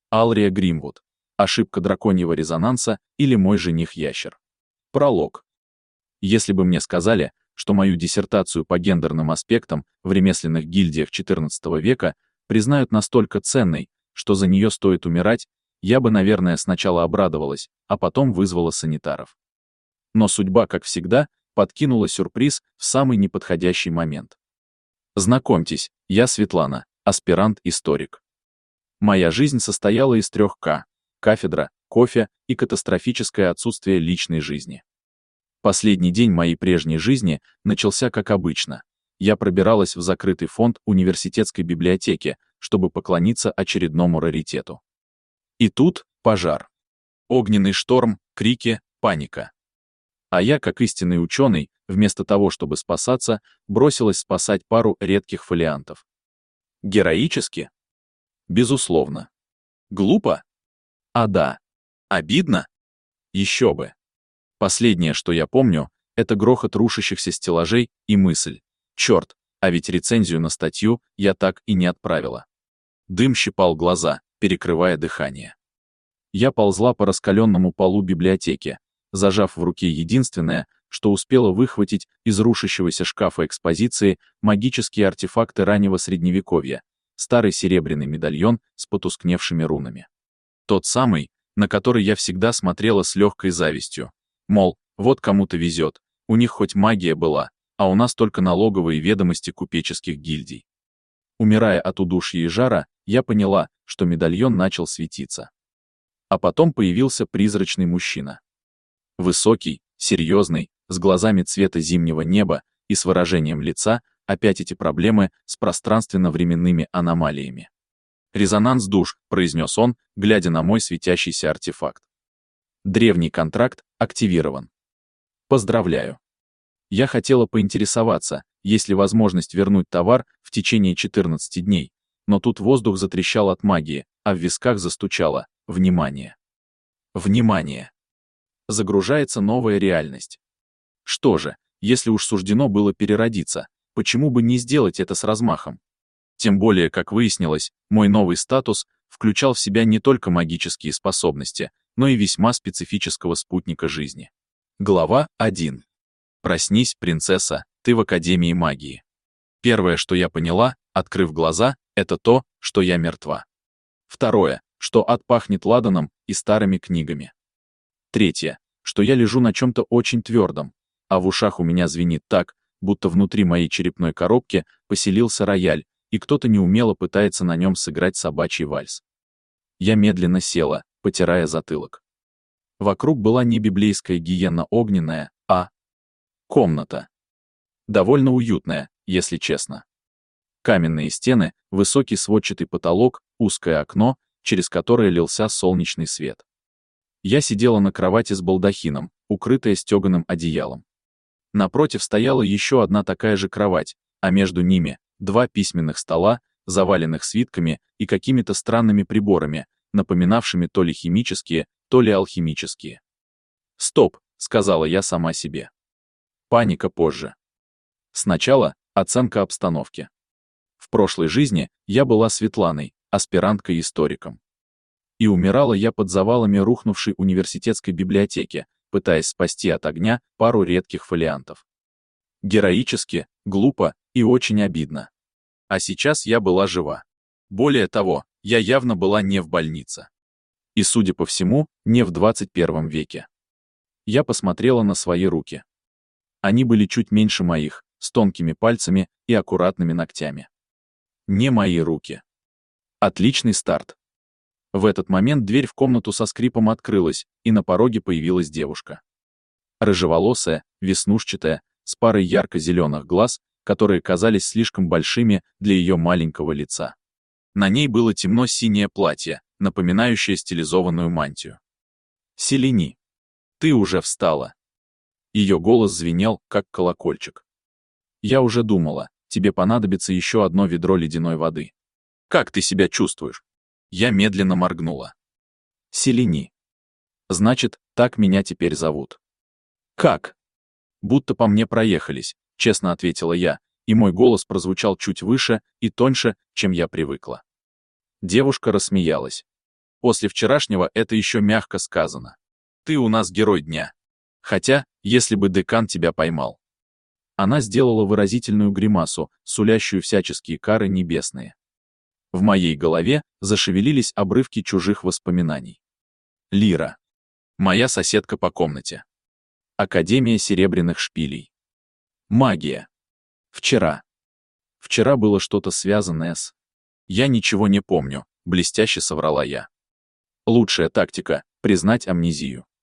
Алрия Гримвуд. Ошибка драконьего резонанса или мой жених-ящер. Пролог. Если бы мне сказали, что мою диссертацию по гендерным аспектам в ремесленных гильдиях XIV века признают настолько ценной, что за нее стоит умирать, я бы, наверное, сначала обрадовалась, а потом вызвала санитаров. Но судьба, как всегда, подкинула сюрприз в самый неподходящий момент. Знакомьтесь, я Светлана, аспирант-историк. Моя жизнь состояла из 3 К: кафедра, кофе и катастрофическое отсутствие личной жизни. Последний день моей прежней жизни начался как обычно. Я пробиралась в закрытый фонд университетской библиотеки, чтобы поклониться очередному раритету. И тут пожар. Огненный шторм, крики, паника. А я, как истинный ученый, вместо того, чтобы спасаться, бросилась спасать пару редких фолиантов. Героически? Безусловно. Глупо? А да. Обидно? Еще бы. Последнее, что я помню, это грохот рушащихся стеллажей и мысль: черт, а ведь рецензию на статью я так и не отправила. Дым щипал глаза, перекрывая дыхание. Я ползла по раскаленному полу библиотеки, зажав в руке единственное, что успела выхватить из рушащегося шкафа экспозиции, магические артефакты раннего средневековья, старый серебряный медальон с потускневшими рунами. Тот самый, на который я всегда смотрела с легкой завистью. Мол, вот кому-то везет, у них хоть магия была, а у нас только налоговые ведомости купеческих гильдий. Умирая от удушья и жара, я поняла, что медальон начал светиться. А потом появился призрачный мужчина. Высокий, серьезный, с глазами цвета зимнего неба и с выражением лица, опять эти проблемы с пространственно-временными аномалиями. «Резонанс душ», — произнес он, глядя на мой светящийся артефакт. «Древний контракт активирован. Поздравляю. Я хотела поинтересоваться, есть ли возможность вернуть товар в течение 14 дней, но тут воздух затрещал от магии, а в висках застучало: внимание! Внимание! Загружается новая реальность. Что же, если уж суждено было переродиться, почему бы не сделать это с размахом? Тем более, как выяснилось, мой новый статус включал в себя не только магические способности, но и весьма специфического спутника жизни. Глава 1. Проснись, принцесса, ты в Академии магии. Первое, что я поняла, открыв глаза, это то, что я мертва. Второе, что ад пахнет ладаном и старыми книгами. Третье, что я лежу на чем-то очень твердом, а в ушах у меня звенит так, будто внутри моей черепной коробки поселился рояль, и кто-то неумело пытается на нем сыграть собачий вальс. Я медленно села, потирая затылок. Вокруг была не библейская гиенна огненная, а комната. Довольно уютная, если честно. Каменные стены, высокий сводчатый потолок, узкое окно, через которое лился солнечный свет. Я сидела на кровати с балдахином, укрытая стеганым одеялом. Напротив стояла еще одна такая же кровать, а между ними 2 письменных стола, заваленных свитками и какими-то странными приборами, напоминавшими то ли химические, то ли алхимические. «Стоп», — сказала я сама себе. Паника позже. Сначала оценка обстановки. В прошлой жизни я была Светланой, аспиранткой-историком. И умирала я под завалами рухнувшей университетской библиотеки, пытаясь спасти от огня пару редких фолиантов. Героически, глупо и очень обидно. А сейчас я была жива. Более того, я явно была не в больнице. И, судя по всему, не в 21 веке. Я посмотрела на свои руки. Они были чуть меньше моих, с тонкими пальцами и аккуратными ногтями. Не мои руки. Отличный старт. В этот момент дверь в комнату со скрипом открылась, и на пороге появилась девушка. Рыжеволосая, веснушчатая, с парой ярко-зеленых глаз, которые казались слишком большими для ее маленького лица. На ней было темно-синее платье, напоминающее стилизованную мантию. «Селени, ты уже встала». Ее голос звенел, как колокольчик. «Я уже думала, тебе понадобится еще одно ведро ледяной воды. Как ты себя чувствуешь?» Я медленно моргнула. «Селени. Значит, так меня теперь зовут». «Как?» «Будто по мне проехались», — честно ответила я, и мой голос прозвучал чуть выше и тоньше, чем я привыкла. Девушка рассмеялась. После вчерашнего это еще мягко сказано. Ты у нас герой дня. Хотя, если бы декан тебя поймал. Она сделала выразительную гримасу, сулящую всяческие кары небесные. В моей голове зашевелились обрывки чужих воспоминаний. Лира. Моя соседка по комнате. Академия серебряных шпилей. Магия. Вчера. Вчера было что-то связанное с... Я ничего не помню, блестяще соврала я. Лучшая тактика — признать амнезию.